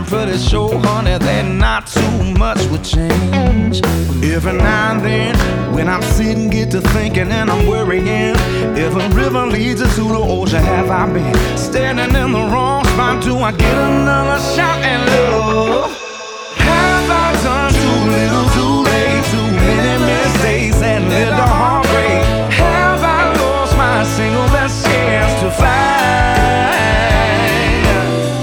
pretty sure, honey, that not too much would change. Every now and then, when I'm sitting, get to thinking and I'm worrying, if a river leads us to the ocean, have I been standing in the wrong spot? Do I get another shot at love?